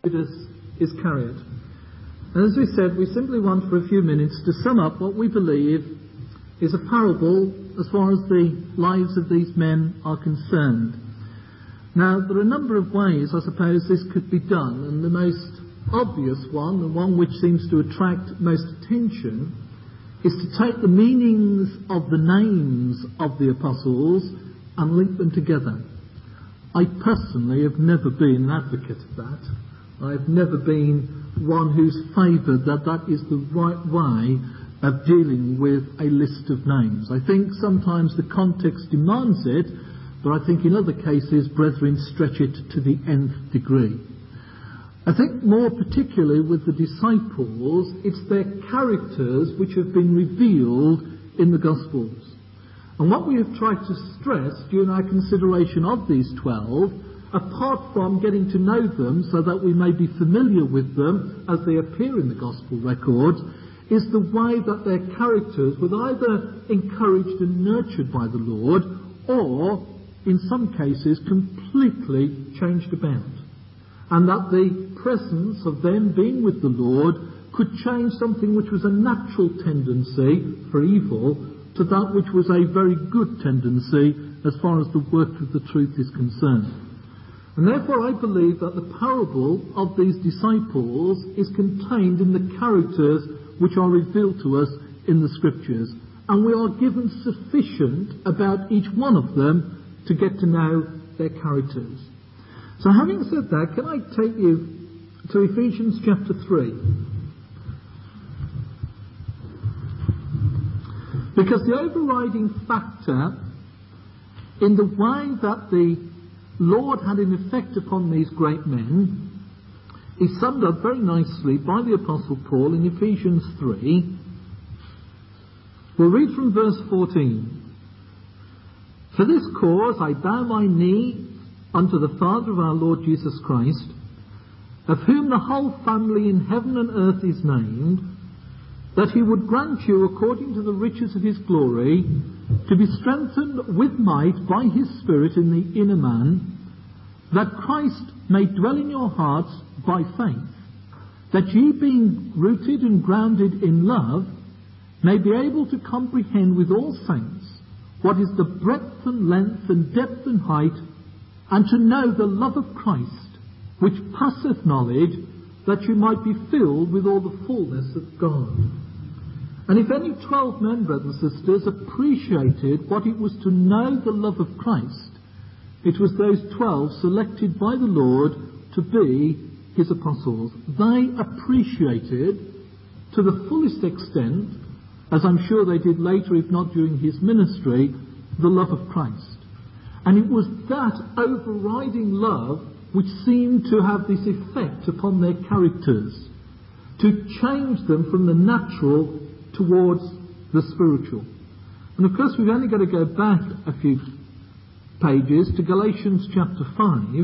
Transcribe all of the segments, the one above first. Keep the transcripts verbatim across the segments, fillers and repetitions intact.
is carried. And as we said, we simply want for a few minutes to sum up what we believe is a parable as far as the lives of these men are concerned. Now, there are a number of ways, I suppose, this could be done, and the most obvious one, the one which seems to attract most attention, is to take the meanings of the names of the apostles and link them together. I personally have never been an advocate of that. I've never been one who's favoured that that is the right way of dealing with a list of names. I think sometimes the context demands it, but I think in other cases, brethren, stretch it to the nth degree. I think more particularly with the disciples, it's their characters which have been revealed in the Gospels. And what we have tried to stress during our consideration of these twelve, apart from getting to know them so that we may be familiar with them as they appear in the Gospel records, is the way that their characters were either encouraged and nurtured by the Lord, or, in some cases, completely changed about. And that the presence of them being with the Lord could change something which was a natural tendency for evil to that which was a very good tendency as far as the work of the truth is concerned. And therefore I believe that the parable of these disciples is contained in the characters which are revealed to us in the Scriptures. And we are given sufficient about each one of them to get to know their characters. So having said that, can I take you to Ephesians chapter three? Because the overriding factor in the way that the Lord had an effect upon these great men is summed up very nicely by the Apostle Paul in Ephesians three. We'll read from verse fourteen. For this cause I bow my knee unto the Father of our Lord Jesus Christ, of whom the whole family in heaven and earth is named, that he would grant you, according to the riches of his glory, to be strengthened with might by his Spirit in the inner man, that Christ may dwell in your hearts by faith, that ye, being rooted and grounded in love, may be able to comprehend with all saints what is the breadth and length and depth and height, and to know the love of Christ, which passeth knowledge, that you might be filled with all the fullness of God. And if any twelve men, brothers and sisters, appreciated what it was to know the love of Christ, it was those twelve selected by the Lord to be his apostles. They appreciated to the fullest extent, as I'm sure they did later, if not during his ministry, the love of Christ. And it was that overriding love which seemed to have this effect upon their characters, to change them from the natural towards the spiritual. And of course we've only got to go back a few pages to Galatians chapter five,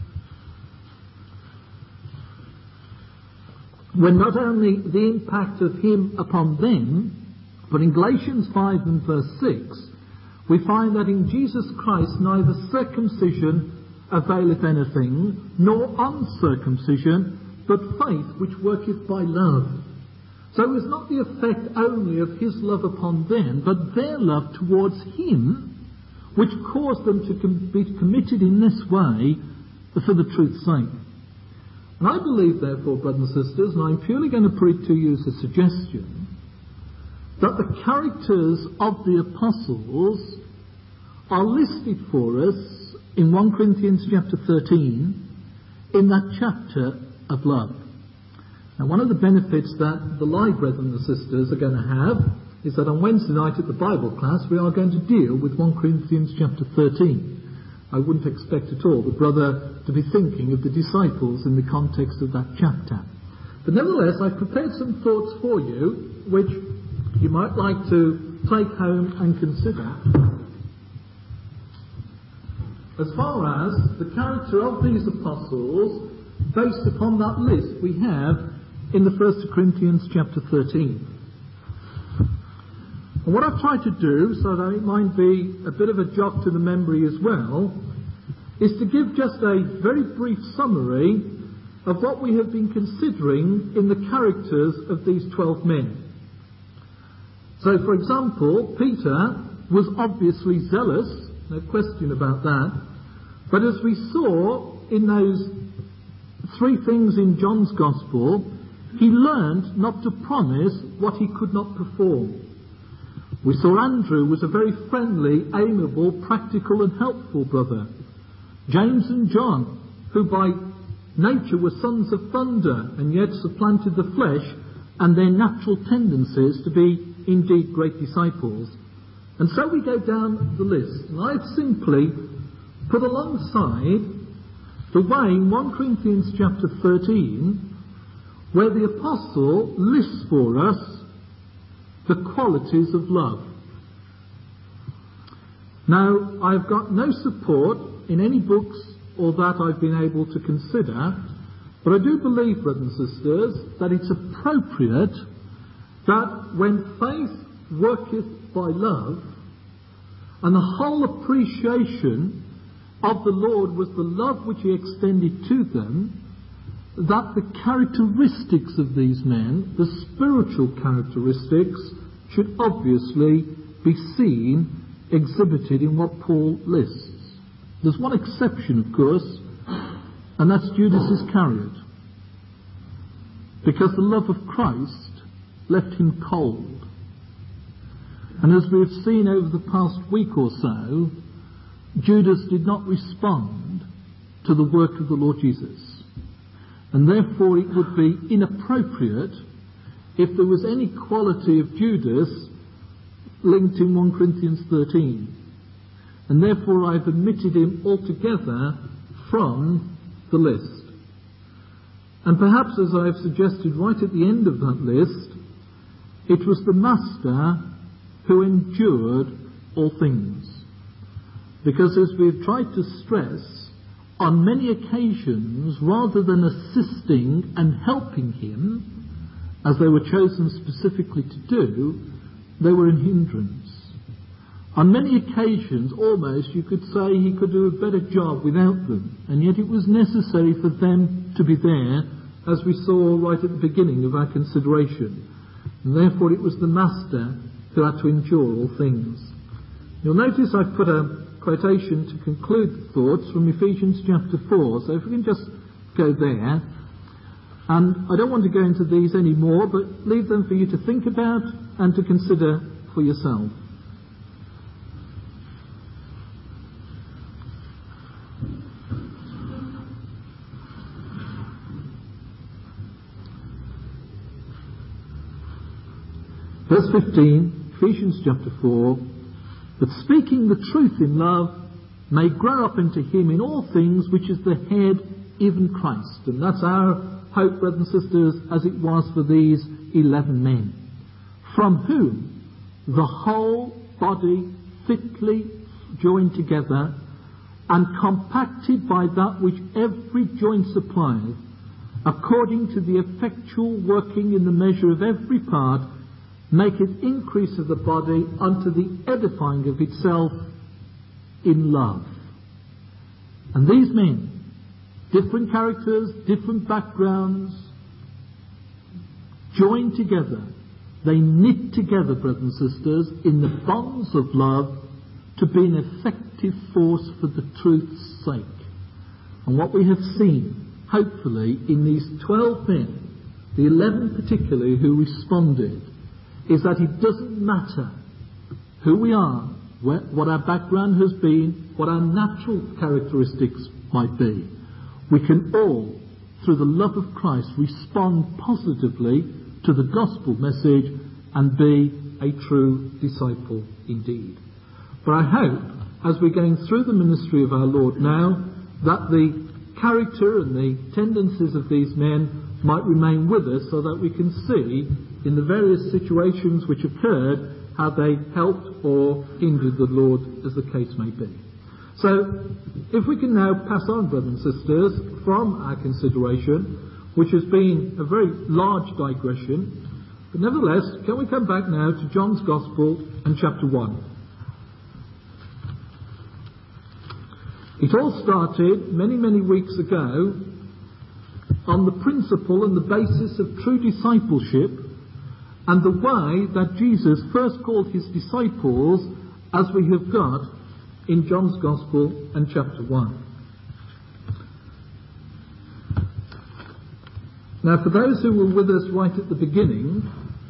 when not only the impact of him upon them, but in Galatians five and verse six, we find that in Jesus Christ neither circumcision availeth anything, nor uncircumcision, but faith which worketh by love. So it was not the effect only of his love upon them, but their love towards him, which caused them to com- be committed in this way for the truth's sake. And I believe, therefore, brothers and sisters, and I'm purely going to put it to you as a suggestion, that the characters of the apostles are listed for us in First Corinthians chapter thirteen, in that chapter of love. Now, one of the benefits that the live brethren and sisters are going to have is that on Wednesday night at the Bible class we are going to deal with First Corinthians chapter thirteen. I wouldn't expect at all the brother to be thinking of the disciples in the context of that chapter. But nevertheless, I've prepared some thoughts for you which you might like to take home and consider as far as the character of these apostles based upon that list we have in the First Corinthians chapter thirteen. And what I've tried to do, so that it might be a bit of a jog to the memory as well, is to give just a very brief summary of what we have been considering in the characters of these twelve men. So, for example, Peter was obviously zealous, no question about that, but as we saw in those three things in John's Gospel, he learned not to promise what he could not perform. We saw Andrew was a very friendly, amiable, practical and helpful brother. James and John, who by nature were sons of thunder and yet supplanted the flesh and their natural tendencies to be indeed great disciples. And so we go down the list, and I've simply put alongside the way in First Corinthians chapter thirteen, where the apostle lists for us the qualities of love. Now, I've got no support in any books or that I've been able to consider, but I do believe, brothers and sisters, that it's appropriate that when faith worketh by love, and the whole appreciation of the Lord was the love which he extended to them, that the characteristics of these men, the spiritual characteristics, should obviously be seen exhibited in what Paul lists. There's one exception, of course, and that's Judas Iscariot, because the love of Christ left him cold. And as we have seen over the past week or so, Judas did not respond to the work of the Lord Jesus. And therefore it would be inappropriate if there was any quality of Judas linked in First Corinthians thirteen. And therefore I've omitted him altogether from the list. And perhaps, as I've suggested right at the end of that list, it was the Master who endured all things. Because as we've tried to stress, on many occasions, rather than assisting and helping him, as they were chosen specifically to do, they were an hindrance. On many occasions, almost, you could say he could do a better job without them, and yet it was necessary for them to be there, as we saw right at the beginning of our consideration. And therefore it was the Master who had to endure all things. You'll notice I've put a quotation to conclude the thoughts from Ephesians chapter four, so if we can just go there. And I don't want to go into these anymore, but leave them for you to think about and to consider for yourself. Verse fifteen, Ephesians chapter four, but speaking the truth in love may grow up into him in all things, which is the head, even Christ. And that's our hope, brothers and sisters, as it was for these eleven men, from whom the whole body fitly joined together and compacted by that which every joint supplieth, according to the effectual working in the measure of every part, maketh increase of the body unto the edifying of itself in love. And these men, different characters, different backgrounds, joined together, they knit together, brothers and sisters, in the bonds of love to be an effective force for the truth's sake. And what we have seen, hopefully, in these twelve men, the eleven particularly who responded, is that it doesn't matter who we are, where, what our background has been, what our natural characteristics might be. We can all, through the love of Christ, respond positively to the gospel message and be a true disciple indeed. But I hope, as we're going through the ministry of our Lord now, that the character and the tendencies of these men might remain with us, so that we can see in the various situations which occurred how they helped or hindered the Lord, as the case may be. So, if we can now pass on, brothers and sisters, from our consideration, which has been a very large digression, but nevertheless, can we come back now to John's Gospel and chapter one. It all started many, many weeks ago on the principle and the basis of true discipleship and the way that Jesus first called his disciples, as we have got in John's Gospel and chapter one. Now, for those who were with us right at the beginning,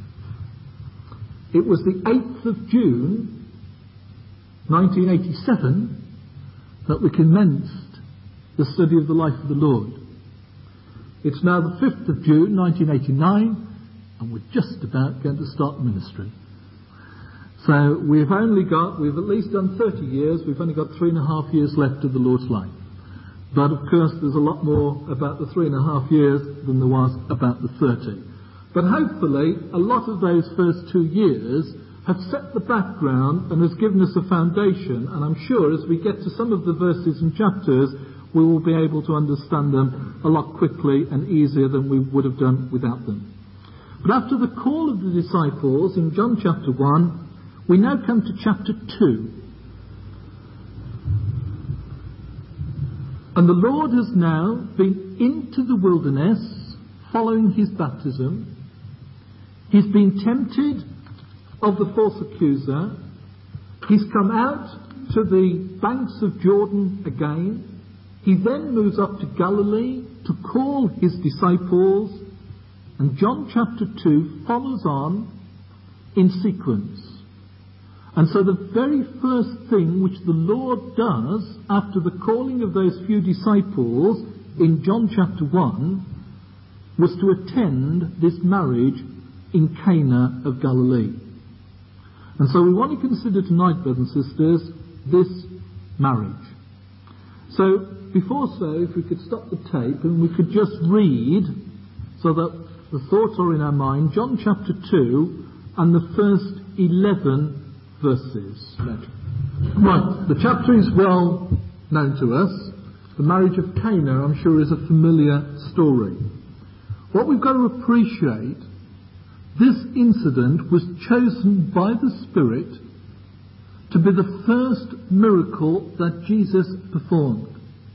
it was the eighth of June nineteen eighty-seven that we commenced the study of the life of the Lord. It's now the fifth of June nineteen eighty-nine, and we're just about going to start ministry. So we've only got, we've at least done thirty years, we've only got three and a half years left of the Lord's life. But of course there's a lot more about the three and a half years than there was about the thirty. But hopefully a lot of those first two years have set the background and has given us a foundation, and I'm sure as we get to some of the verses and chapters we will be able to understand them a lot quickly and easier than we would have done without them. But after the call of the disciples in John chapter one, we now come to chapter two. And the Lord has now been into the wilderness following his baptism. He's been tempted of the false accuser. He's come out to the banks of Jordan again. He then moves up to Galilee to call his disciples. And John chapter two follows on in sequence. And so the very first thing which the Lord does after the calling of those few disciples in John chapter one was to attend this marriage in Cana of Galilee. And so we want to consider tonight, brothers and sisters, this marriage. So before so, if we could stop the tape and we could just read so that the thoughts are in our mind, John chapter two and the first eleven verses. Right, the chapter is well known to us. The marriage of Cana, I'm sure, is a familiar story. What we've got to appreciate, this incident was chosen by the Spirit to be the first miracle that Jesus performed.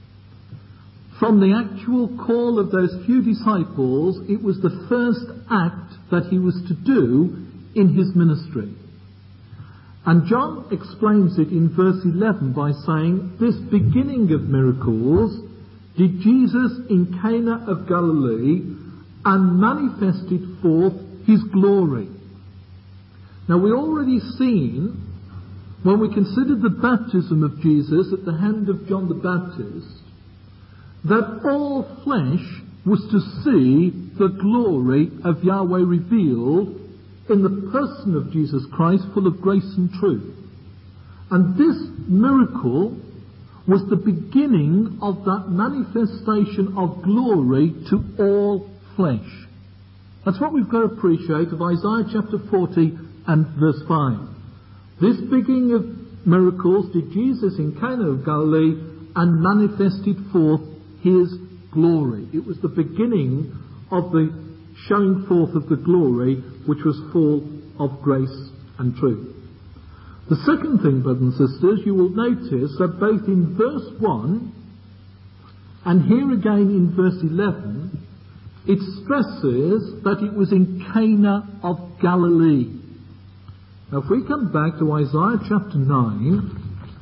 From the actual call of those few disciples, it was the first act that he was to do in his ministry. And John explains it in verse eleven by saying, this beginning of miracles did Jesus in Cana of Galilee and manifested forth his glory. Now we already seen, when we considered the baptism of Jesus at the hand of John the Baptist, that all flesh was to see the glory of Yahweh revealed in the person of Jesus Christ, full of grace and truth. And this miracle was the beginning of that manifestation of glory to all flesh. That's what we've got to appreciate of Isaiah chapter forty and verse five. This beginning of miracles did Jesus in Cana of Galilee and manifested forth his glory. It was the beginning of the showing forth of the glory which was full of grace and truth. The second thing, brothers and sisters, you will notice that both in verse one and here again in verse eleven, it stresses that it was in Cana of Galilee. Now if we come back to Isaiah chapter nine,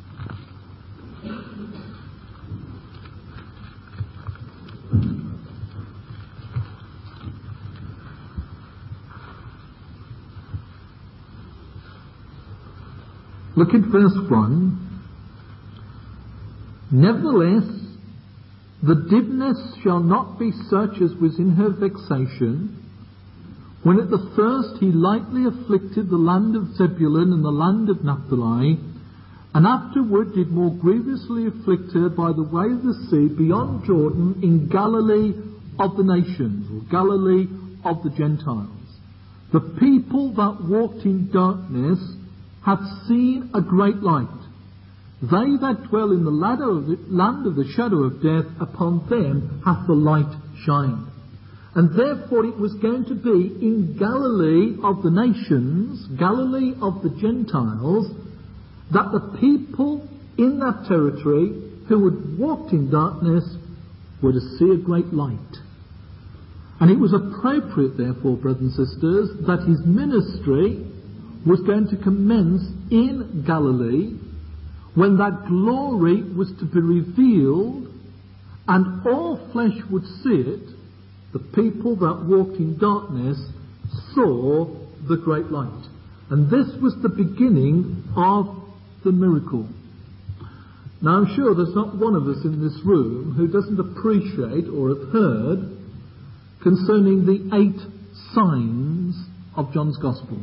look at verse one. Nevertheless, the dimness shall not be such as was in her vexation, when at the first he lightly afflicted the land of Zebulun and the land of Naphtali, and afterward did more grievously afflict her by the way of the sea beyond Jordan in Galilee of the nations, or Galilee of the Gentiles. The people that walked in darkness hath seen a great light. They that dwell in the land of the shadow of death, upon them hath the light shined. And therefore it was going to be in Galilee of the nations, Galilee of the Gentiles, that the people in that territory who had walked in darkness were to see a great light. And it was appropriate, therefore, brothers and sisters, that his ministry was going to commence in Galilee, when that glory was to be revealed and all flesh would see it. The people that walked in darkness saw the great light. And this was the beginning of the miracle. Now I'm sure there's not one of us in this room who doesn't appreciate or have heard concerning the eight signs of John's Gospel.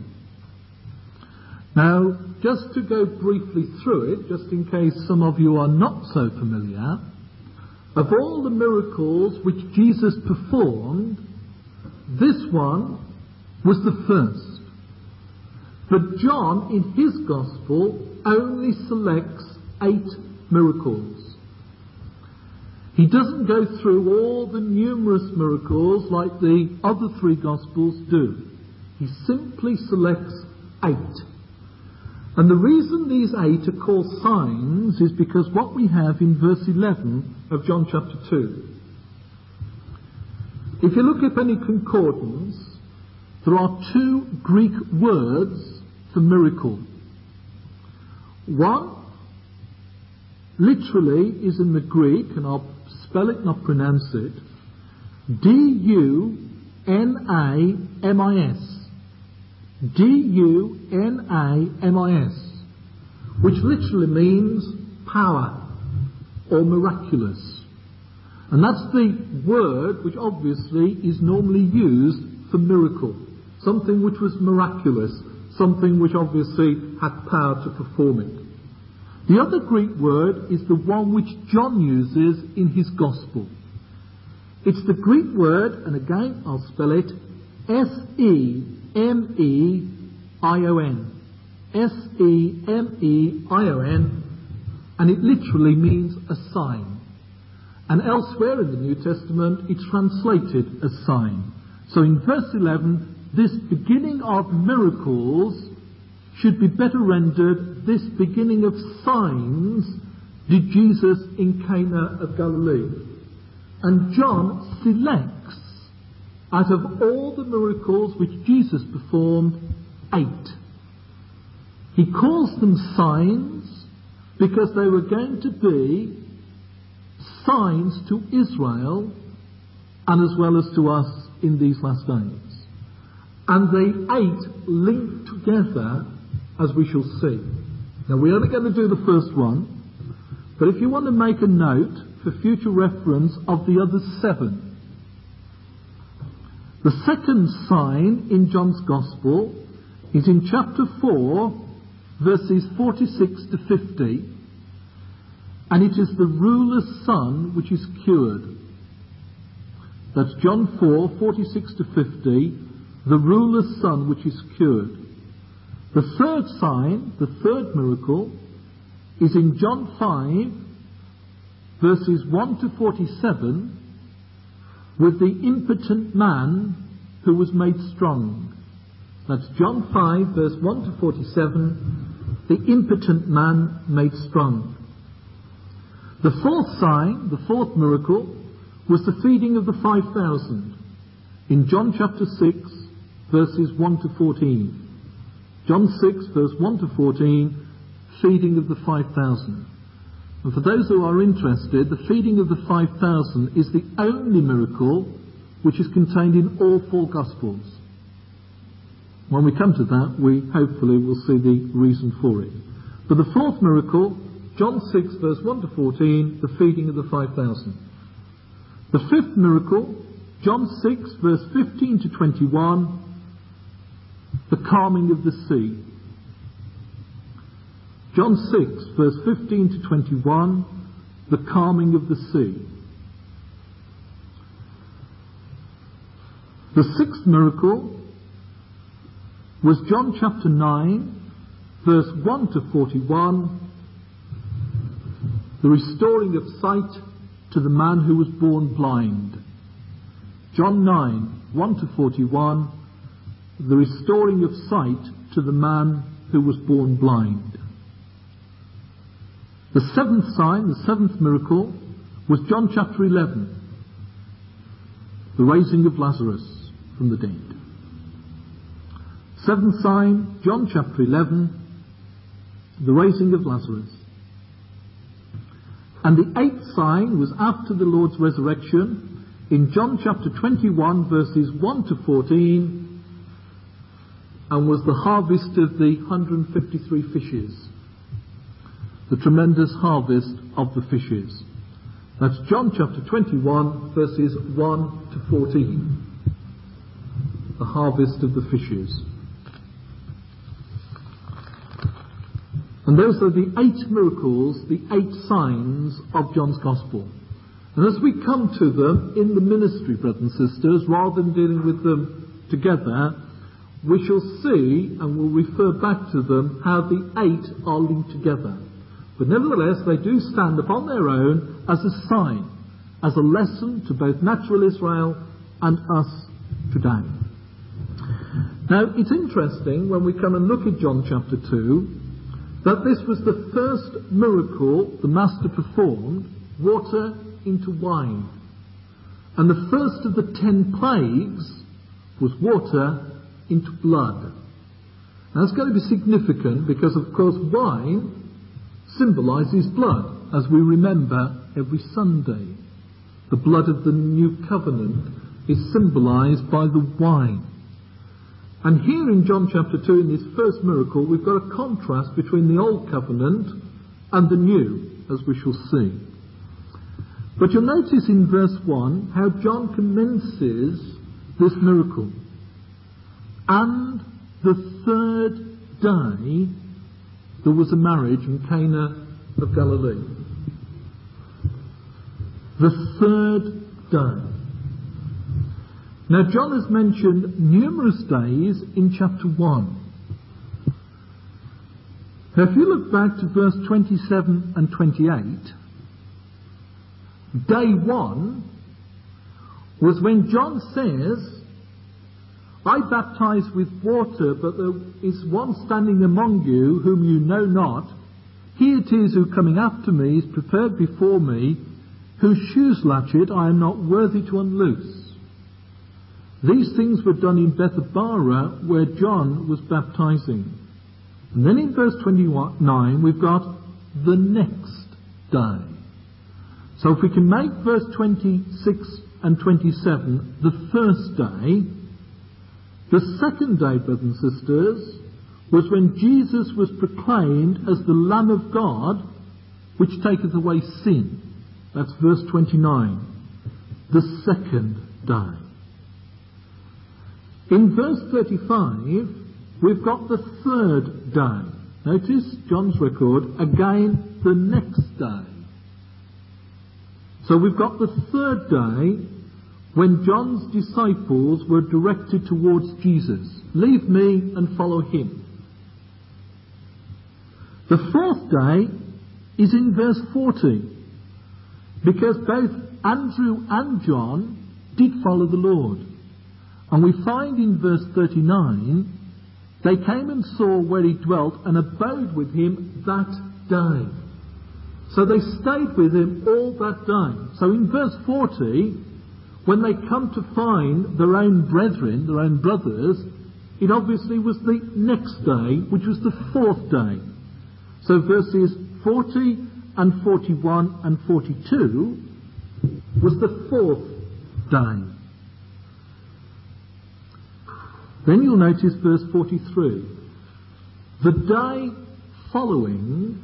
Now, just to go briefly through it, just in case some of you are not so familiar, of all the miracles which Jesus performed, this one was the first. But John, in his Gospel, only selects eight miracles. He doesn't go through all the numerous miracles like the other three Gospels do. He simply selects eight. And the reason these eight are called signs is because what we have in verse eleven of John chapter two. If you look up any concordance, there are two Greek words for miracle. One literally is in the Greek, and I'll spell it, not pronounce it, D U N A M I S. D U N A M I S, which literally means power or miraculous. And that's the word which obviously is normally used for miracle. Something which was miraculous, something which obviously had power to perform it. The other Greek word is the one which John uses in his Gospel. It's the Greek word, and again I'll spell it, S E M E I O N. S E M E I O N, and it literally means a sign. And elsewhere in the New Testament it's translated as sign. So in verse eleven, this beginning of miracles should be better rendered, this beginning of signs did Jesus in Cana of Galilee. And John selects, out of all the miracles which Jesus performed, eight. He calls them signs because they were going to be signs to Israel and as well as to us in these last days. And they eight linked together, as we shall see. Now we're only going to do the first one, but if you want to make a note for future reference of the other seven, the second sign in John's Gospel is in chapter four, verses forty-six to fifty, and it is the ruler's son which is cured. That's John four, forty-six to fifty, the ruler's son which is cured. The third sign, the third miracle, is in John five, verses one to forty-seven, with the impotent man who was made strong. That's John five, verse one to forty-seven, the impotent man made strong. The fourth sign, the fourth miracle, was the feeding of the five thousand, in John chapter six, verses one to fourteen. John six, verse one to fourteen, feeding of the five thousand. And for those who are interested, the feeding of the five thousand is the only miracle which is contained in all four Gospels. When we come to that, we hopefully will see the reason for it. But the fourth miracle, John six, verse one to fourteen, the feeding of the five thousand. The fifth miracle, John six, verse fifteen to twenty-one, the calming of the sea. John six, verse fifteen to twenty-one, the calming of the sea. The sixth miracle was John chapter nine, verse one to forty-one, the restoring of sight to the man who was born blind. John nine, one to forty-one, the restoring of sight to the man who was born blind. The seventh sign, the seventh miracle, was John chapter eleven. the raising of Lazarus from the dead. Seventh sign, John chapter eleven, the raising of Lazarus. And the eighth sign was after the Lord's resurrection in John chapter twenty-one, verses one to fourteen, and was the harvest of the one hundred fifty-three fishes. The tremendous harvest of the fishes. That's John chapter twenty-one, verses one to fourteen. The harvest of the fishes. And those are the eight miracles, the eight signs of John's Gospel. And as we come to them in the ministry, brothers and sisters, rather than dealing with them together, we shall see, and we'll refer back to them, how the eight are linked together. But nevertheless, they do stand upon their own as a sign, as a lesson to both natural Israel and us today. Now, it's interesting when we come and look at John chapter two, that this was the first miracle the Master performed, water into wine. And the first of the ten plagues was water into blood. Now that's going to be significant because, of course, wine symbolises blood, as we remember every Sunday. The blood of the new covenant is symbolised by the wine. And here in John chapter two, in this first miracle, we've got a contrast between the old covenant and the new, as we shall see. But you'll notice in verse one how John commences this miracle. And the third day there was a marriage in Cana of Galilee. The third day. Now, John has mentioned numerous days in chapter one. Now, if you look back to verse twenty-seven and twenty-eight, day one was when John says, I baptize with water, but there is one standing among you whom you know not. He it is who coming after me is preferred before me, whose shoes latchet I am not worthy to unloose. These things were done in Bethabara, where John was baptizing. And then in verse twenty-nine, we've got the next day. So if we can make verse twenty-six and twenty-seven the first day, the second day, brothers and sisters, was when Jesus was proclaimed as the Lamb of God, which taketh away sin. That's verse twenty-nine. The second day. In verse thirty-five, we've got the third day. Notice John's record, again, the next day. So we've got the third day when John's disciples were directed towards Jesus. Leave me and follow him. The fourth day is in verse forty, because both Andrew and John did follow the Lord. And we find in verse thirty-nine, they came and saw where he dwelt and abode with him that day. So they stayed with him all that day. So in verse forty, when they come to find their own brethren, their own brothers, it obviously was the next day, which was the fourth day. So verses forty and forty-one and forty-two was the fourth day. Then you'll notice verse forty-three. The day following,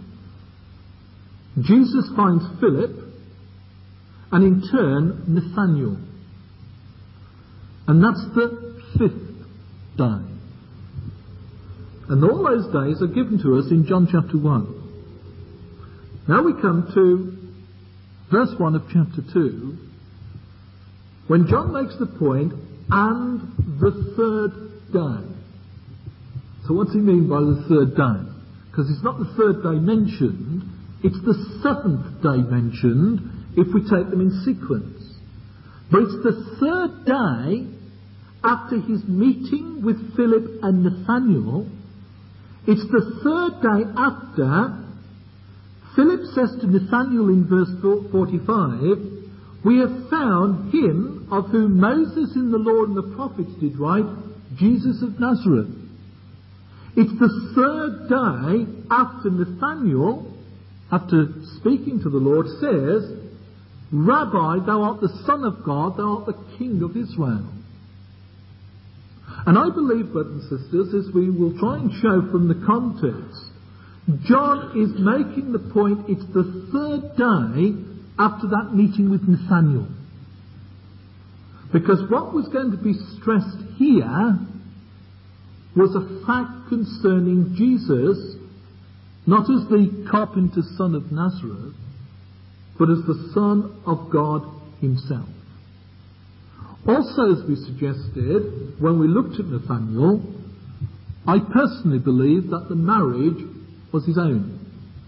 Jesus finds Philip and in turn Nathanael. And that's the fifth day. And all those days are given to us in John chapter one. Now we come to verse one of chapter two, when John makes the point, and the third day. So what's he mean by the third day? Because it's not the third day mentioned, it's the seventh day mentioned if we take them in sequence. But it's the third day after his meeting with Philip and Nathanael. It's the third day after Philip says to Nathanael in verse forty-five, we have found him of whom Moses in the law and the prophets did write, Jesus of Nazareth. It's the third day after Nathanael, after speaking to the Lord, says, Rabbi, thou art the Son of God, thou art the King of Israel. And I believe, brothers and sisters, as we will try and show from the context, John is making the point it's the third day after that meeting with Nathanael. Because what was going to be stressed here was a fact concerning Jesus, not as the carpenter's son of Nazareth, but as the Son of God himself. Also, as we suggested, when we looked at Nathanael, I personally believe that the marriage was his own.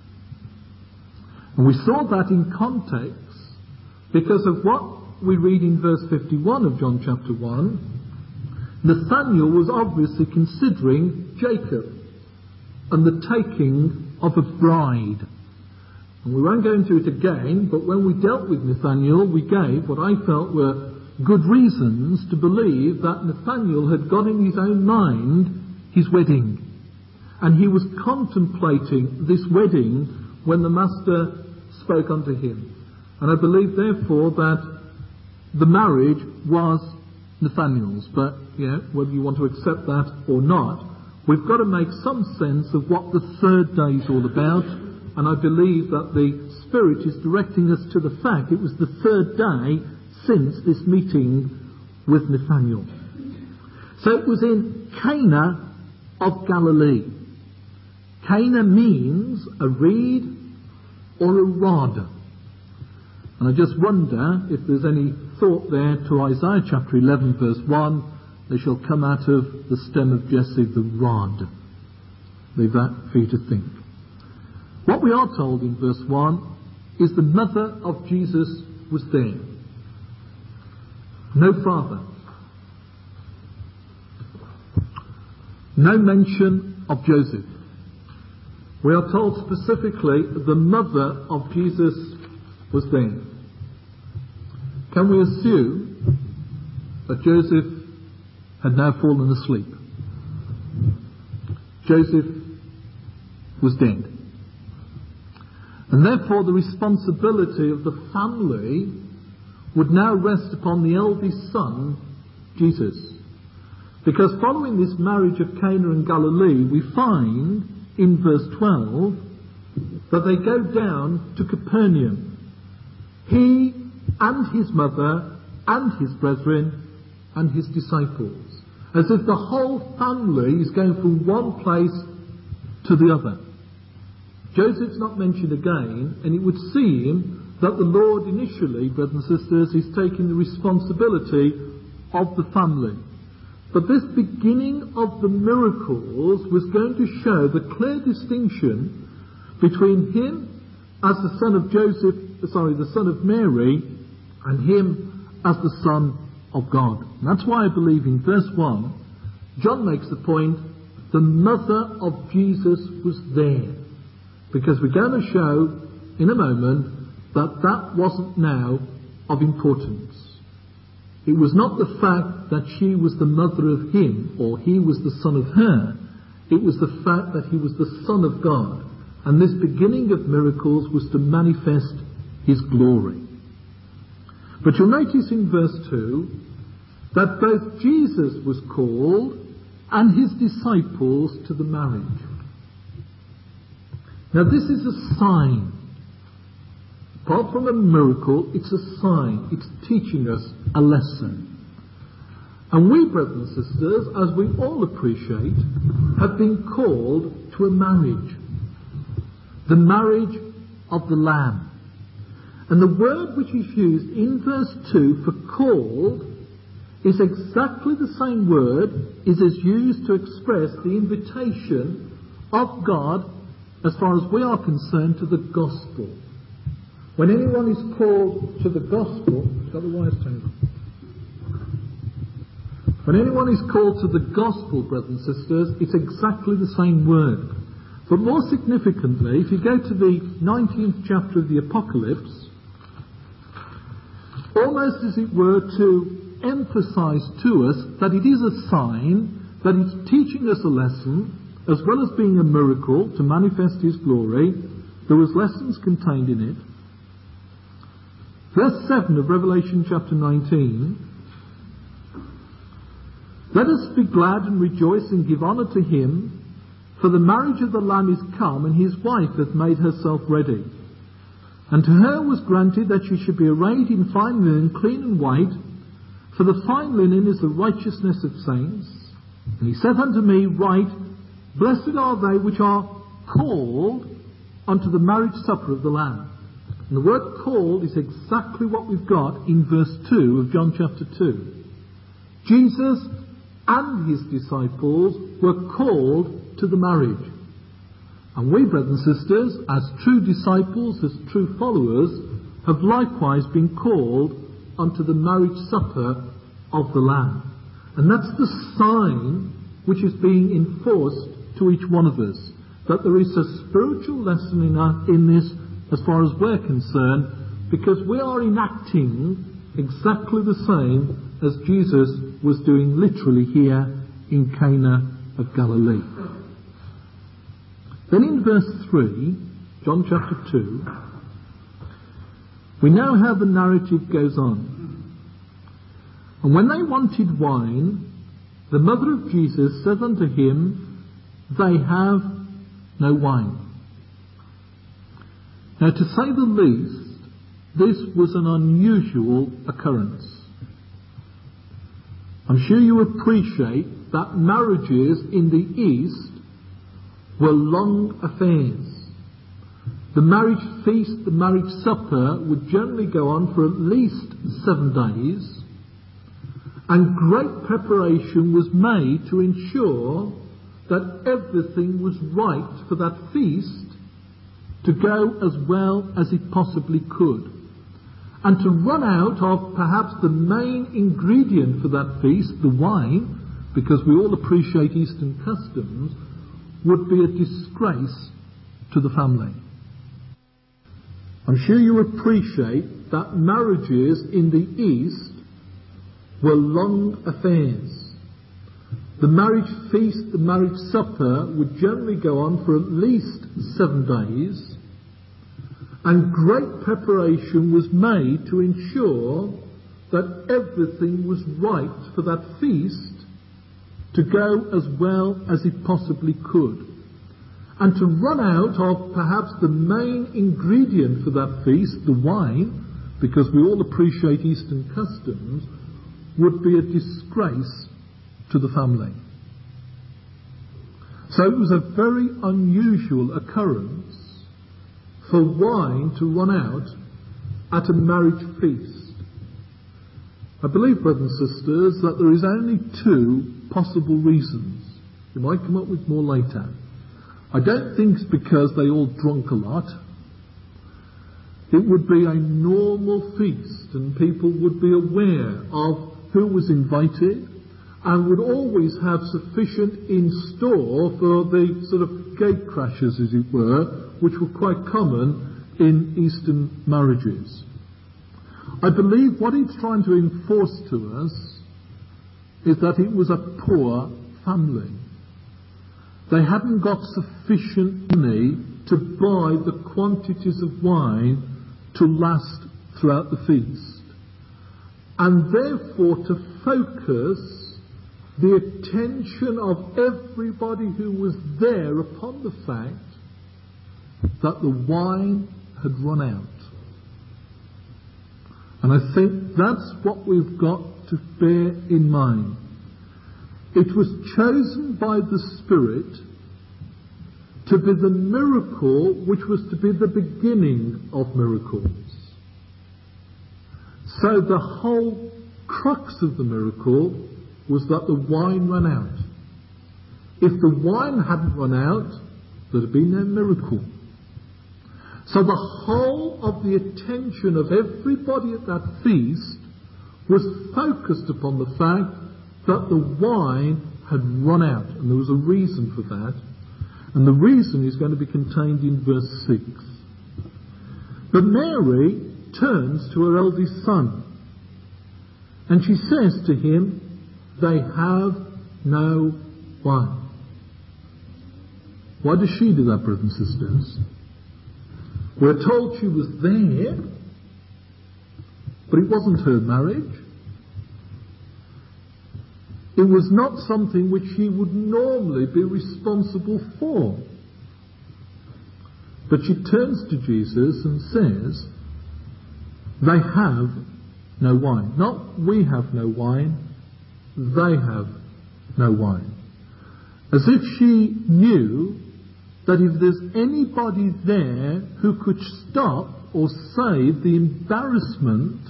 And we saw that in context because of what we read in verse fifty-one of John chapter one. Nathanael was obviously considering Jacob and the taking of a bride. And we won't go into it again, but when we dealt with Nathanael, we gave what I felt were good reasons to believe that Nathanael had got in his own mind his wedding. And he was contemplating this wedding when the Master spoke unto him. And I believe, therefore, that the marriage was Nathanael's. But, you know, whether you want to accept that or not, we've got to make some sense of what the third day is all about. And I believe that the Spirit is directing us to the fact it was the third day since this meeting with Nathanael. So it was in Cana of Galilee. Cana means a reed or a rod. And I just wonder if there's any thought there to Isaiah chapter eleven verse one, they shall come out of the stem of Jesse the rod. Leave that for you to think. What we are told in verse one is the mother of Jesus was there. No father. No mention of Joseph. We are told specifically the mother of Jesus was there. Can we assume that Joseph had now fallen asleep? Joseph was dead. And therefore the responsibility of the family would now rest upon the eldest son, Jesus. Because following this marriage of Cana and Galilee, we find in verse twelve that they go down to Capernaum. He and his mother and his brethren and his disciples. As if the whole family is going from one place to the other. Joseph's not mentioned again, and it would seem that the Lord initially, brothers and sisters, is taking the responsibility of the family. But this beginning of the miracles was going to show the clear distinction between him as the son of Joseph, sorry, the son of Mary, and him as the Son of God. And that's why I believe in verse one, John makes the point, the mother of Jesus was there. Because we're going to show in a moment that that wasn't now of importance. It was not the fact that she was the mother of him or he was the son of her. It was the fact that he was the Son of God. And this beginning of miracles was to manifest his glory. But you'll notice in verse two that both Jesus was called and his disciples to the marriage. Now this is a sign. Apart from a miracle, it's a sign. It's teaching us a lesson. And we, brothers and sisters, as we all appreciate, have been called to a marriage. The marriage of the Lamb. And the word which is used in verse two for called is exactly the same word as is used to express the invitation of God, as far as we are concerned, to the gospel. When anyone is called to the gospel, got the wires turned on. When anyone is called to the gospel, brothers and sisters, it's exactly the same word. But more significantly, if you go to the nineteenth chapter of the Apocalypse, almost as it were to emphasize to us that it is a sign, that it's teaching us a lesson, as well as being a miracle to manifest his glory. There was lessons contained in it. Verse seven of Revelation chapter nineteen. Let us be glad and rejoice and give honour to him, for the marriage of the Lamb is come, and his wife hath made herself ready. And to her was granted that she should be arrayed in fine linen, clean and white, for the fine linen is the righteousness of saints. And he said unto me, Write, Blessed are they which are called unto the marriage supper of the Lamb. And the word called is exactly what we've got in verse two of John chapter two. Jesus and his disciples were called to the marriage. And we, brothers and sisters, as true disciples, as true followers, have likewise been called unto the marriage supper of the Lamb. And that's the sign which is being enforced to each one of us, that there is a spiritual lesson in, our, in this as far as we're concerned, because we are enacting exactly the same as Jesus was doing literally here in Cana of Galilee. Then in verse three, John chapter two, we know how the narrative goes on. And when they wanted wine, the mother of Jesus said unto him, They have no wine. Now, to say the least, this was an unusual occurrence. I'm sure you appreciate that marriages in the East were long affairs. The marriage feast, the marriage supper, would generally go on for at least seven days, and great preparation was made to ensure that everything was right for that feast to go as well as it possibly could. And to run out of perhaps the main ingredient for that feast, the wine, because we all appreciate Eastern customs, would be a disgrace to the family. I'm sure you appreciate that marriages in the East were long affairs. The marriage feast, the marriage supper, would generally go on for at least seven days, and great preparation was made to ensure that everything was right for that feast to go as well as it possibly could. And to run out of perhaps the main ingredient for that feast, the wine, because we all appreciate Eastern customs, would be a disgrace to the family. So it was a very unusual occurrence for wine to run out at a marriage feast. I believe, brothers and sisters, that there is only two possible reasons. You might come up with more later. I don't think it's because they all drunk a lot. It would be a normal feast, and people would be aware of who was invited, and would always have sufficient in store for the sort of gate crashers, as it were, which were quite common in Eastern marriages. I believe what it's trying to enforce to us is that it was a poor family. They hadn't got sufficient money to buy the quantities of wine to last throughout the feast, and therefore to focus the attention of everybody who was there upon the fact that the wine had run out. And I think that's what we've got to bear in mind. It was chosen by the Spirit to be the miracle which was to be the beginning of miracles. So the whole crux of the miracle was that the wine ran out. If the wine hadn't run out, there'd have been no miracle. So the whole of the attention of everybody at that feast was focused upon the fact that the wine had run out. And there was a reason for that. And the reason is going to be contained in verse six. But Mary turns to her eldest son And she says to him, they have no wine. Why does she do that, brothers and sisters? We're told she was there, but it wasn't her marriage. It was not something which she would normally be responsible for. But she turns to Jesus and says, they have no wine. Not we have no wine, they have no wine. As if she knew that if there's anybody there who could stop or save the embarrassment,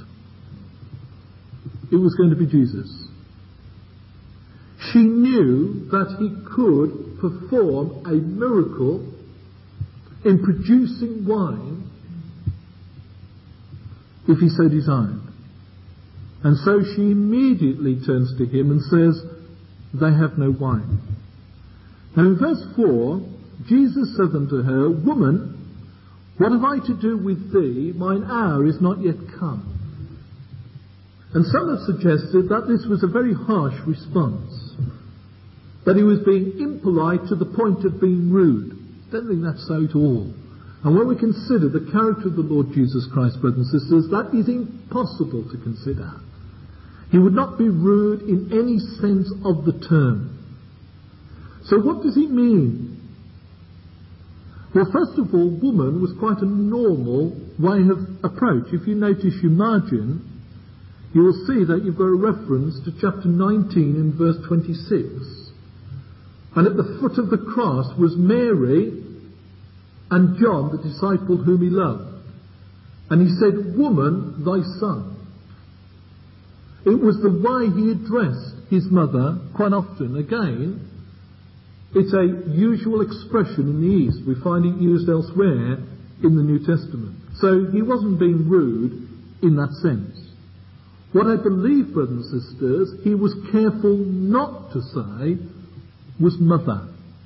it was going to be Jesus. She knew that he could perform a miracle in producing wine if he so desired. And so she immediately turns to him and says, they have no wine. Now in verse four, Jesus said unto her, woman, what have I to do with thee? Mine hour is not yet come. And some have suggested that this was a very harsh response, that he was being impolite to the point of being rude. I don't think that's so at all. And when we consider the character of the Lord Jesus Christ, brothers and sisters, that is impossible to consider. He would not be rude in any sense of the term. So what does he mean? Well, first of all, woman was quite a normal way of approach. If you notice your margin, you will see that you've got a reference to chapter nineteen and verse twenty-six. And at the foot of the cross was Mary and John, the disciple whom he loved. And he said, woman, thy son. It was the way he addressed his mother quite often. Again, it's a usual expression in the East. We find it used elsewhere in the New Testament. So he wasn't being rude in that sense. What I believe, brothers and sisters, he was careful not to say was mother.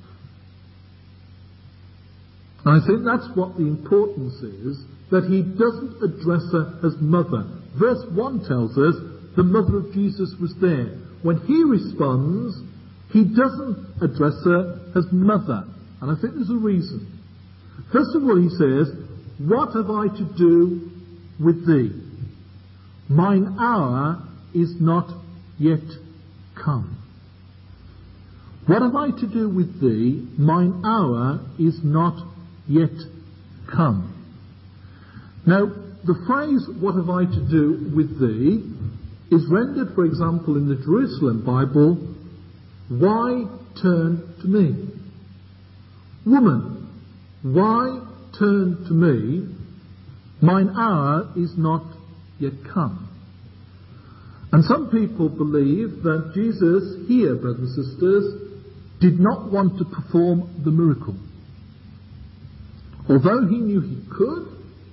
And I think that's what the importance is, that he doesn't address her as mother. Verse one tells us the mother of Jesus was there. When he responds, he doesn't address her as mother. And I think there's a reason. First of all, he says, what have I to do with thee? Mine hour is not yet come. What have I to do with thee? Mine hour is not yet come. Now, the phrase, what have I to do with thee, is rendered, for example, in the Jerusalem Bible, why turn to me? Woman, why turn to me? Mine hour is not yet come. And some people believe that Jesus here, brothers and sisters, did not want to perform the miracle. Although he knew he could,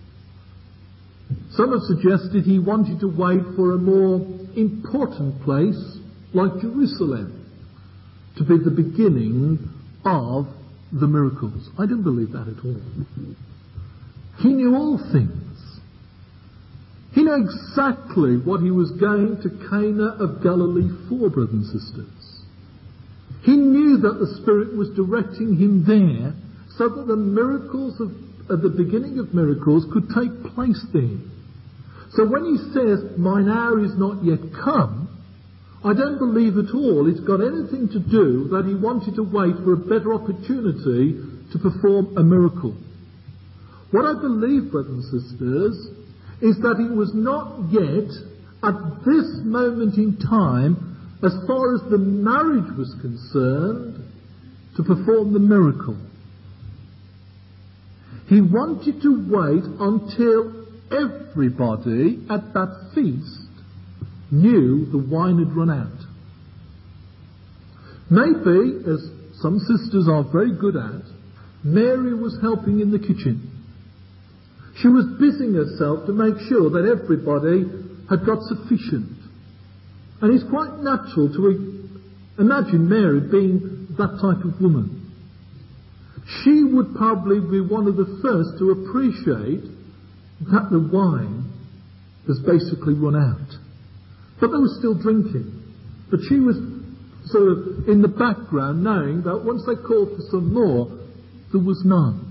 some have suggested he wanted to wait for a more important place like Jerusalem to be the beginning of the miracles. I don't believe that at all. He knew all things. He knew exactly what he was going to Cana of Galilee for, brothers and sisters. He knew that the Spirit was directing him there so that the miracles of, at the beginning of miracles could take place there. So when he says, mine hour is not yet come, I don't believe at all it's got anything to do that he wanted to wait for a better opportunity to perform a miracle. What I believe, brothers and sisters, is that it was not yet, at this moment in time, as far as the marriage was concerned, to perform the miracle. He wanted to wait until everybody at that feast knew the wine had run out. Maybe, as some sisters are very good at, Mary was helping in the kitchen. She was busying herself to make sure that everybody had got sufficient. And it's quite natural to imagine Mary being that type of woman. She would probably be one of the first to appreciate that the wine has basically run out. But they were still drinking. But she was sort of in the background, knowing that once they called for some more, there was none.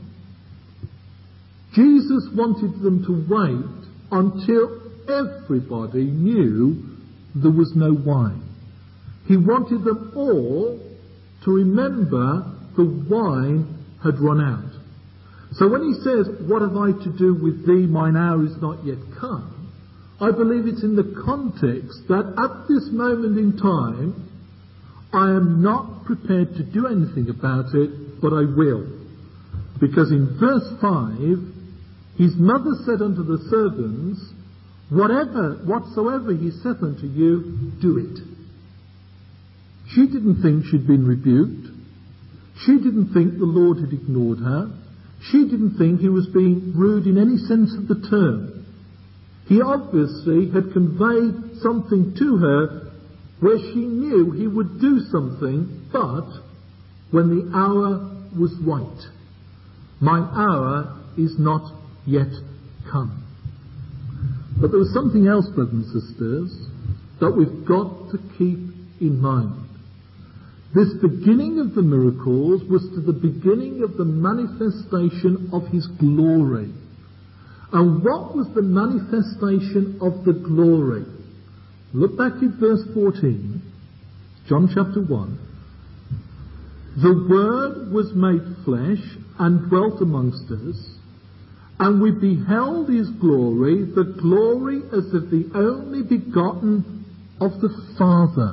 Jesus wanted them to wait until everybody knew there was no wine. He wanted them all to remember the wine had run out. So when he says, "What have I to do with thee? Mine hour is not yet come," I believe it's in the context that at this moment in time, I am not prepared to do anything about it, but I will. Because in verse five, his mother said unto the servants, "Whatever, whatsoever he saith unto you, do it." She didn't think she'd been rebuked. She didn't think the Lord had ignored her. She didn't think he was being rude in any sense of the term. He obviously had conveyed something to her where she knew he would do something, but when the hour was right. "My hour is not yet come." But there was something else, brothers and sisters, that we've got to keep in mind. This beginning of the miracles was to the beginning of the manifestation of his glory. And what was the manifestation of the glory? Look back at verse fourteen, John chapter one. "The Word was made flesh and dwelt amongst us, and we beheld his glory, the glory as of the only begotten of the Father."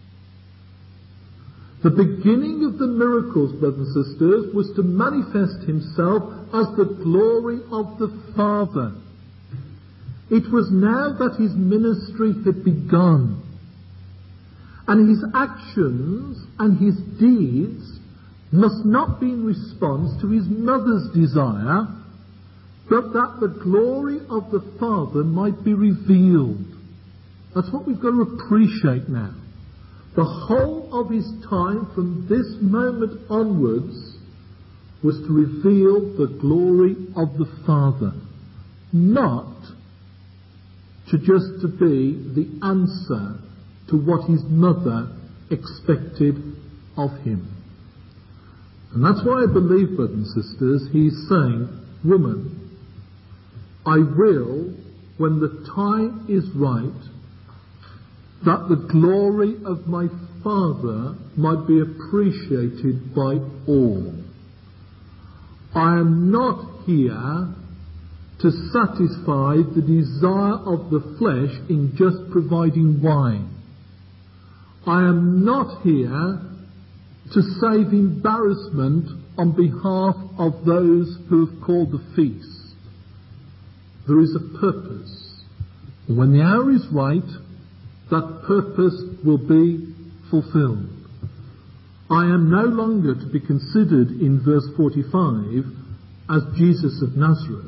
The beginning of the miracles, brothers and sisters, was to manifest himself as the glory of the Father. It was now that his ministry had begun, and his actions and his deeds must not be in response to his mother's desire, but that the glory of the Father might be revealed. That's what we've got to appreciate now. The whole of his time from this moment onwards was to reveal the glory of the Father, not to just to be the answer to what his mother expected of him. And that's why I believe, brothers and sisters, he's saying, "Woman, I will, when the time is right, that the glory of my Father might be appreciated by all. I am not here to satisfy the desire of the flesh in just providing wine. I am not here to save embarrassment on behalf of those who have called the feast. There is a purpose. And when the hour is right, that purpose will be fulfilled. I am no longer to be considered in verse forty-five as Jesus of Nazareth,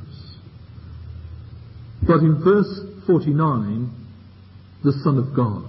but in verse forty-nine, the Son of God.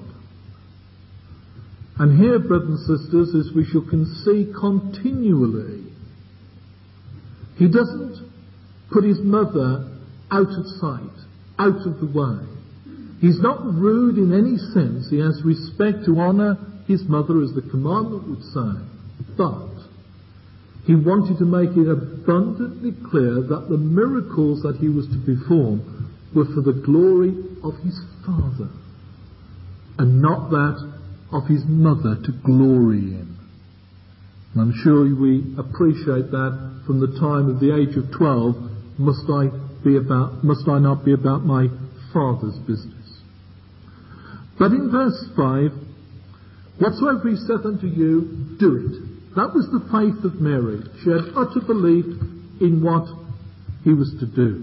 And here, brothers and sisters, as we shall see continually, he doesn't put his mother out of sight, out of the way. He's not rude in any sense. He has respect to honour his mother, as the commandment would say. But he wanted to make it abundantly clear that the miracles that he was to perform were for the glory of his Father, and not that of his mother to glory in. And I'm sure we appreciate that from the time of the age of twelve. Must I be about? Must I not be about my Father's business? But in verse five, "Whatsoever he saith unto you, do it." That was the faith of Mary. She had utter belief in what he was to do.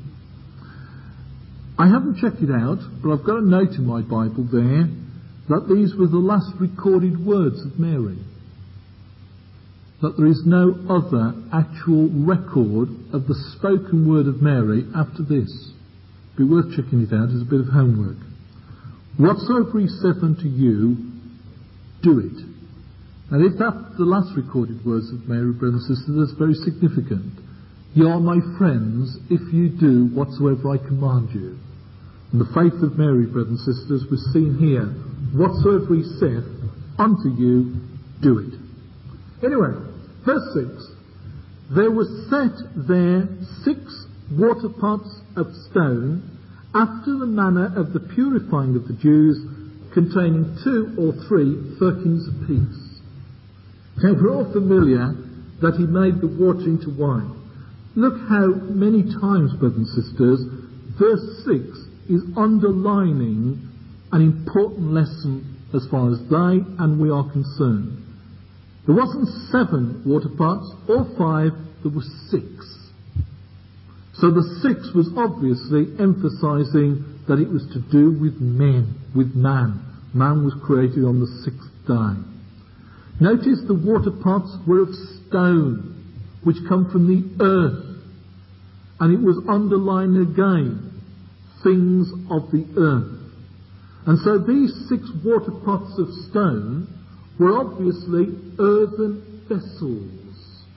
I haven't checked it out, but I've got a note in my Bible there that these were the last recorded words of Mary. That there is no other actual record of the spoken word of Mary after this. Be worth checking it out as a bit of homework. "Whatsoever he saith unto you, do it." And if that's the last recorded words of Mary, brothers and sisters, that's very significant. "You are my friends if you do whatsoever I command you." And the faith of Mary, brothers and sisters, was seen here. Whatsoever he saith unto you, do it. Anyway, verse six. There were set there six water pots of stone, after the manner of the purifying of the Jews, containing two or three firkins apiece. Now we're all familiar that he made the water into wine. Look how many times, brothers and sisters, verse six is underlining an important lesson as far as they and we are concerned. There wasn't seven water pots or five, there were six. So the six was obviously emphasizing that it was to do with men, with man. Man was created on the sixth day. Notice the water pots were of stone, which come from the earth. And it was underlining again, things of the earth. And so these six water pots of stone were obviously earthen vessels.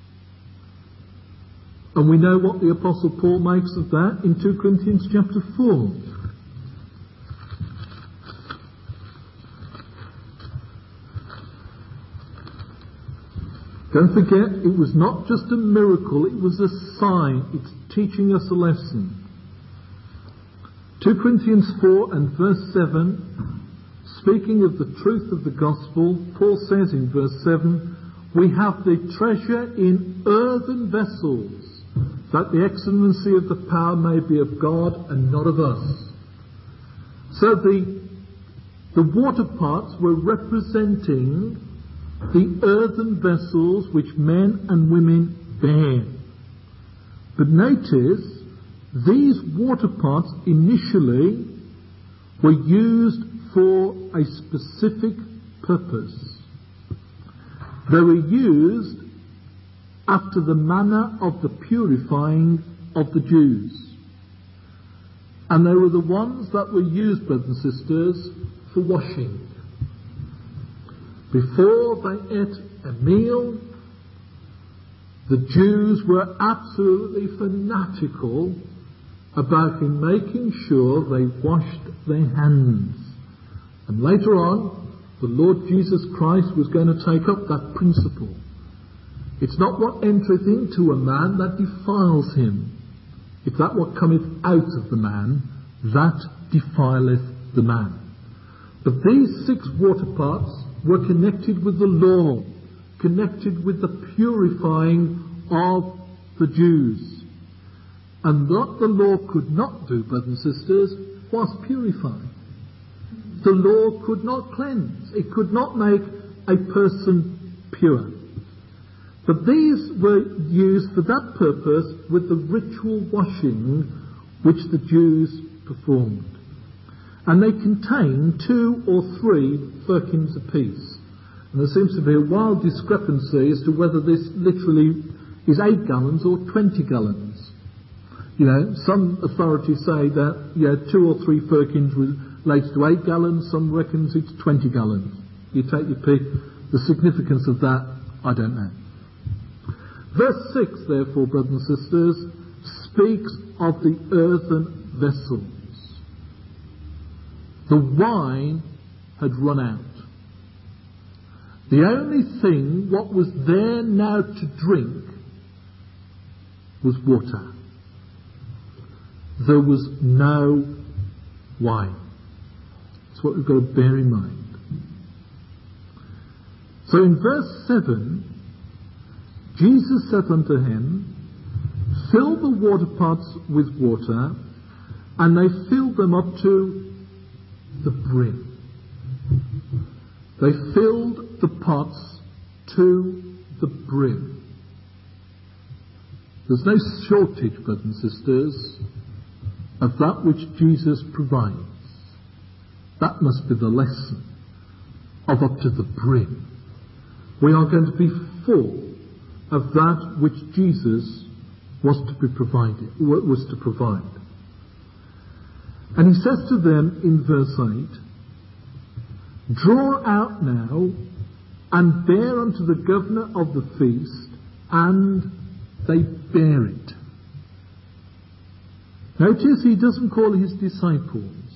And we know what the Apostle Paul makes of that in two Corinthians chapter four. Don't forget, it was not just a miracle, it was a sign. It's teaching us a lesson. two Corinthians four and verse seven, speaking of the truth of the gospel, Paul says in verse seven, we have the treasure in earthen vessels, that the excellency of the power may be of God and not of us. So the, the water pots were representing the earthen vessels which men and women bear. But notice, these water pots initially were used for a specific purpose. They were used after the manner of the purifying of the Jews. And they were the ones that were used, brothers and sisters, for washing. Before they ate a meal, the Jews were absolutely fanatical about in making sure they washed their hands. And later on, the Lord Jesus Christ was going to take up that principle. It's not what entereth into a man that defiles him. It's that what cometh out of the man, that defileth the man. But these six water pots were connected with the law, connected with the purifying of the Jews. And what the law could not do, brothers and sisters, was purify. The law could not cleanse. It could not make a person pure. But these were used for that purpose with the ritual washing which the Jews performed. And they contain two or three firkins apiece. And there seems to be a wild discrepancy as to whether this literally is eight gallons or twenty gallons. You know, some authorities say that, yeah, two or three firkins relates to eight gallons, some reckons it's twenty gallons. You take your pick. The significance of that, I don't know. Verse six, therefore, brothers and sisters, speaks of the earthen vessels. The wine had run out. The only thing what was there now to drink was water. There was no wine. That's what we've got to bear in mind. So in verse seven, Jesus said unto him, fill the water pots with water, and they filled them up to the brim. They filled the pots to the brim. There's no shortage, brothers and sisters, of that which Jesus provides. That must be the lesson of up to the brim. We are going to be full of that which Jesus was to be provided, was to provide. And he says to them in verse eight, draw out now and bear unto the governor of the feast, and they bear it. Notice he doesn't call his disciples.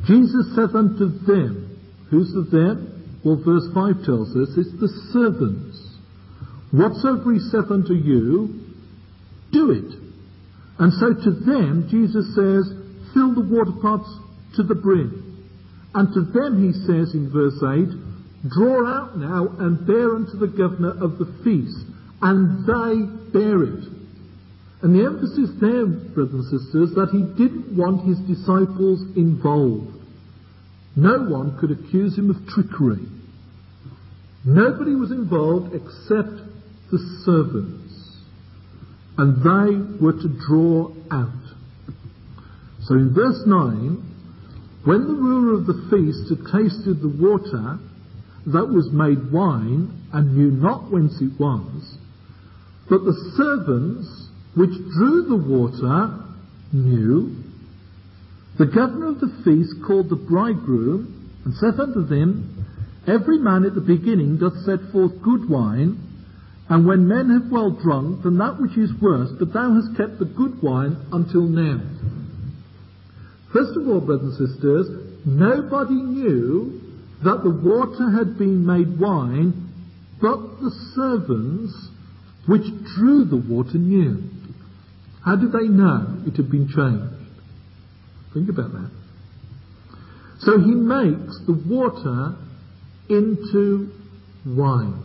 Jesus saith unto them, who's the them? Well, verse five tells us it's the servants. Whatsoever he saith unto you, do it. And so to them, Jesus says, fill the water pots to the brim. And to them he says in verse eight, draw out now and bear unto the governor of the feast. And they bear it. And the emphasis there, brothers and sisters, that he didn't want his disciples involved. No one could accuse him of trickery. Nobody was involved except the servants. And they were to draw out. So in verse nine, when the ruler of the feast had tasted the water that was made wine, and knew not whence it was, but the servants which drew the water knew, the governor of the feast called the bridegroom, and saith unto them, every man at the beginning doth set forth good wine, and when men have well drunk, then that which is worse, but thou hast kept the good wine until now. First of all, brothers and sisters, nobody knew that the water had been made wine, but the servants which drew the water knew. How did they know it had been changed? Think about that. So he makes the water into wine.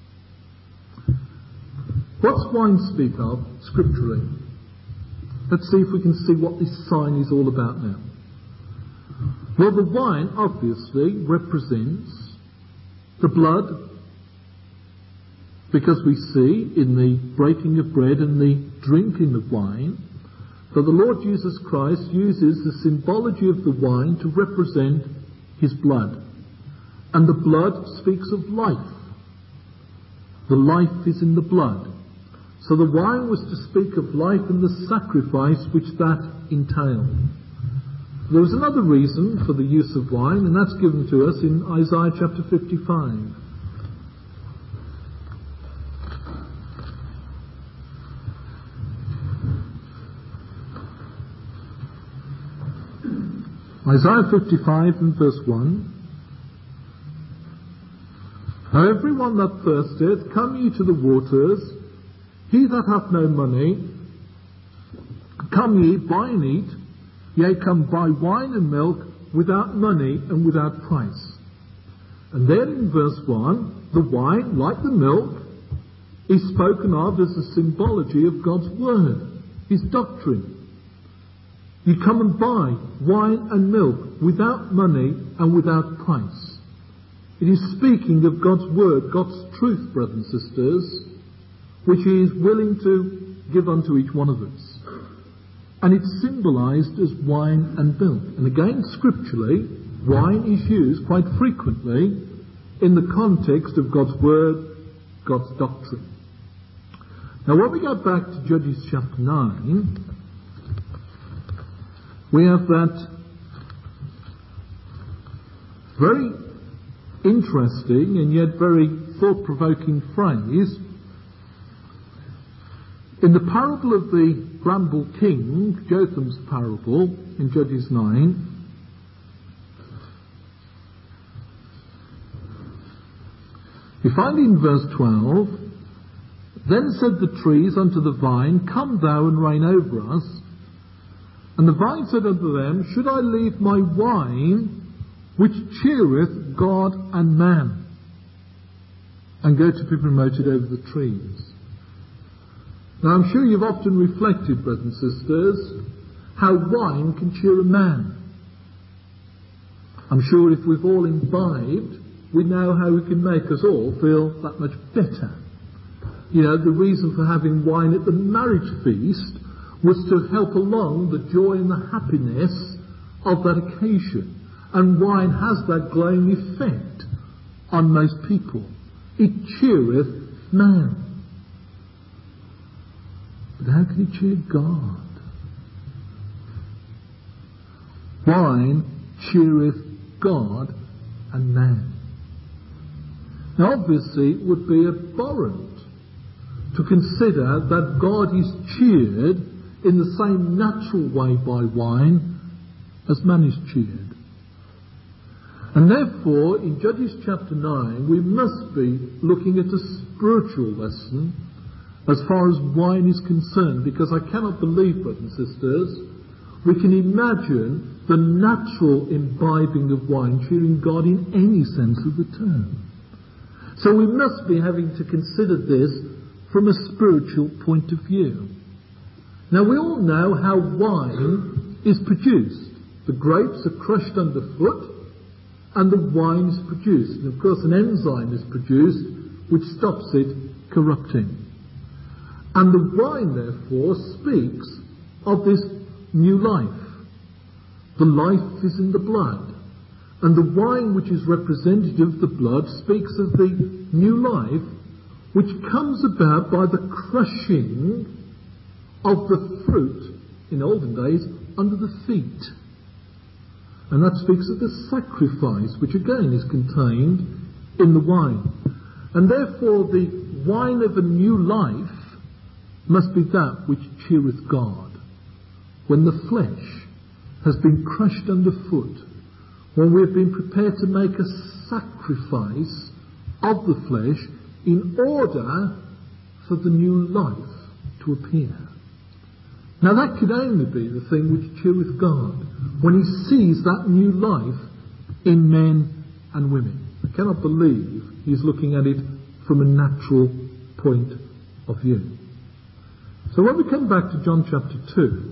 What's wine speak of scripturally? Let's see if we can see what this sign is all about now. Well, the wine obviously represents the blood, because we see in the breaking of bread and the drinking of wine that the Lord Jesus Christ uses the symbology of the wine to represent his blood. And the blood speaks of life. The life is in the blood. So the wine was to speak of life and the sacrifice which that entailed. There was another reason for the use of wine, and that's given to us in Isaiah chapter fifty-five. Isaiah fifty-five and verse one. Now every one that thirsteth, come ye to the waters. He that hath no money, come ye, buy and eat. Yea, come buy wine and milk without money and without price. And then in verse one, the wine, like the milk, is spoken of as a symbology of God's word, his doctrine. You come and buy wine and milk without money and without price. It is speaking of God's word, God's truth, brothers and sisters, which he is willing to give unto each one of us. And it's symbolized as wine and milk. And again, scripturally, wine is used quite frequently in the context of God's word, God's doctrine. Now, when we go back to Judges chapter nine, we have that very interesting and yet very thought-provoking phrase. In the parable of the bramble king, Jotham's parable, in Judges nine, we find in verse twelve, then said the trees unto the vine, come thou and reign over us. And the vine said unto them, should I leave my wine, which cheereth God and man, and go to be promoted over the trees? Now I'm sure you've often reflected, brothers and sisters, how wine can cheer a man. I'm sure if we've all imbibed, we know how it can make us all feel that much better. You know, the reason for having wine at the marriage feast was to help along the joy and the happiness of that occasion. And wine has that glowing effect on most people. It cheereth man. But how can it cheer God? Wine cheereth God and man. Now obviously it would be abhorrent to consider that God is cheered in the same natural way by wine as man is cheered. And therefore, in Judges chapter nine, we must be looking at a spiritual lesson as far as wine is concerned, because I cannot believe, brothers and sisters, we can imagine the natural imbibing of wine cheering God in any sense of the term. So we must be having to consider this from a spiritual point of view. Now we all know how wine is produced. The grapes are crushed underfoot and the wine is produced. And of course an enzyme is produced which stops it corrupting. And the wine therefore speaks of this new life. The life is in the blood. And the wine which is representative of the blood speaks of the new life which comes about by the crushing of the fruit, in olden days, under the feet. And that speaks of the sacrifice which again is contained in the wine. And therefore the wine of a new life must be that which cheereth God. When the flesh has been crushed underfoot, when we have been prepared to make a sacrifice of the flesh in order for the new life to appear. Now that could only be the thing which cheereth God, when he sees that new life in men and women. I cannot believe he's looking at it from a natural point of view. So when we come back to John chapter two,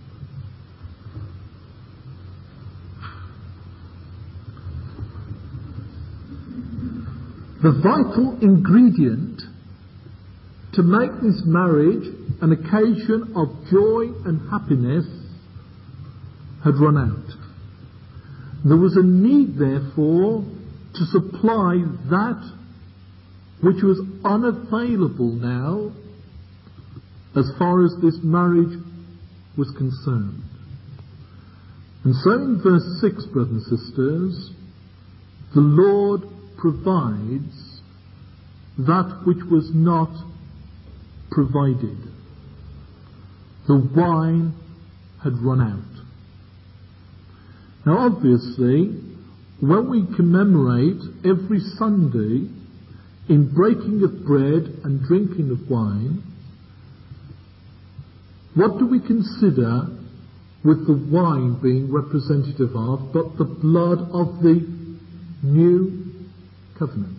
the vital ingredient to make this marriage an occasion of joy and happiness had run out. There was a need, therefore, to supply that which was unavailable now as far as this marriage was concerned. And so in verse six, brothers and sisters, the Lord provides that which was not provided. The wine had run out. Now obviously, when we commemorate every Sunday in breaking of bread and drinking of wine, what do we consider with the wine being representative of but the blood of the new covenant?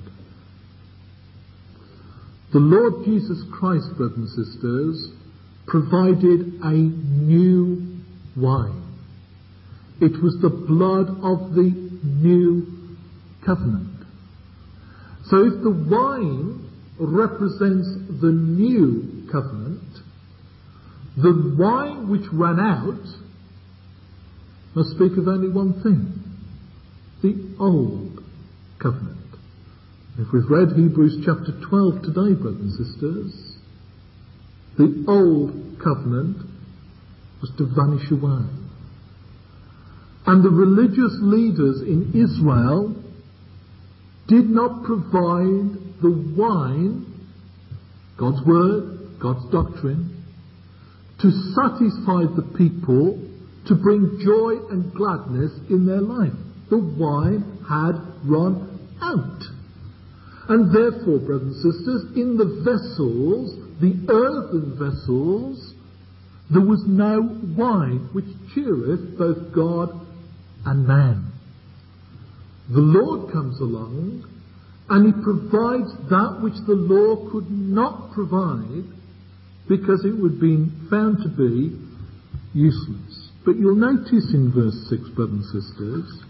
The Lord Jesus Christ, brothers and sisters, provided a new wine. It was the blood of the new covenant. So if the wine represents the new covenant, the wine which ran out must speak of only one thing: the old covenant. If we've read Hebrews chapter twelve today, brothers and sisters, the old covenant was to vanish away. And the religious leaders in Israel did not provide the wine, God's word, God's doctrine, to satisfy the people, to bring joy and gladness in their life. The wine had run out. And therefore, brothers and sisters, in the vessels, the earthen vessels, there was no wine which cheereth both God and man. The Lord comes along and he provides that which the law could not provide, because it would be found to be useless. But you'll notice in verse six, brothers and sisters,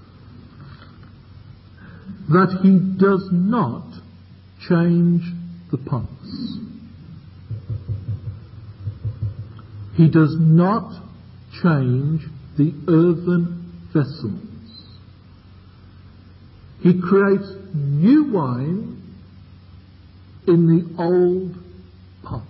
that he does not change the pots. He does not change the earthen vessels. He creates new wine in the old pots.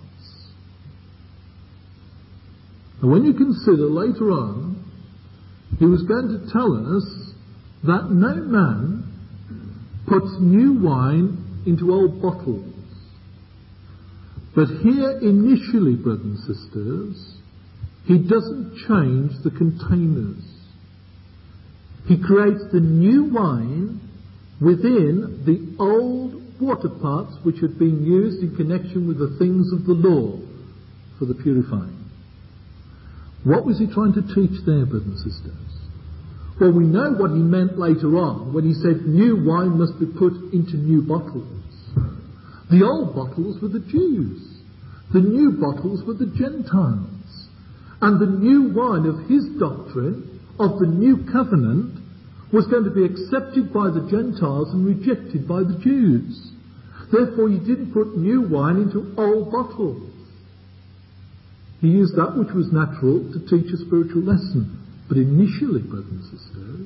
And when you consider later on, he was going to tell us that no man puts new wine into old bottles. But here initially, brothers and sisters, he doesn't change the containers. He creates the new wine within the old water pots which had been used in connection with the things of the law for the purifying. What was he trying to teach there, brothers and sisters? Well, we know what he meant later on when he said new wine must be put into new bottles. The old bottles were the Jews. The new bottles were the Gentiles. And the new wine of his doctrine, of the new covenant, was going to be accepted by the Gentiles and rejected by the Jews. Therefore, he didn't put new wine into old bottles. He used that which was natural to teach a spiritual lesson. But initially, brothers and sisters,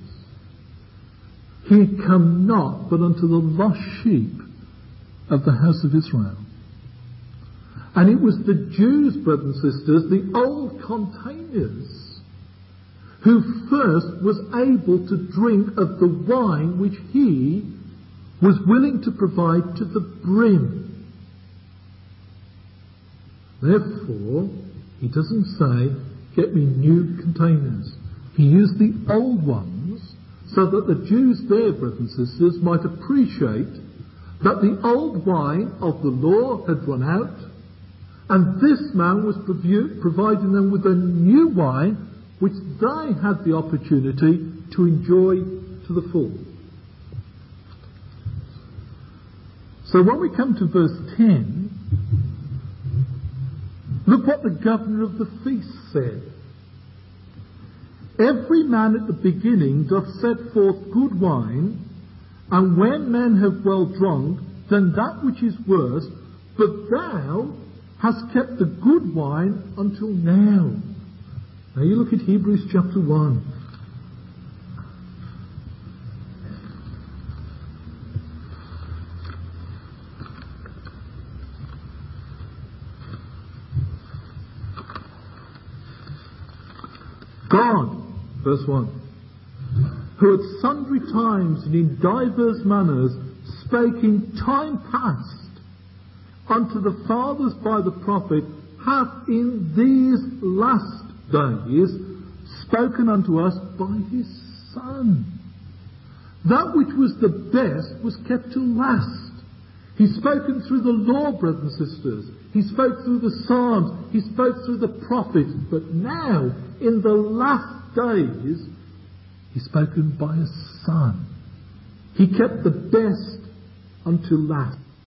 he come not but unto the lost sheep of the house of Israel. And it was the Jews, brothers and sisters, the old containers, who first was able to drink of the wine which he was willing to provide to the brim. Therefore, he doesn't say, get me new containers. He used the old ones so that the Jews there, brothers and sisters, might appreciate that the old wine of the law had run out, and this man was provu- providing them with a new wine which they had the opportunity to enjoy to the full. So when we come to verse ten, look what the governor of the feast said. Every man at the beginning doth set forth good wine, and when men have well drunk, then that which is worse, but thou hast kept the good wine until now. Now you look at Hebrews chapter one. God, verse one, who at sundry times and in divers manners spake in time past unto the fathers by the prophet, hath in these last days spoken unto us by his Son. That which was the best was kept till last. He's spoken through the law, brothers and sisters. He spoke through the Psalms. He spoke through the prophets. But now, in the last days, he's spoken by a Son. He kept the best until last.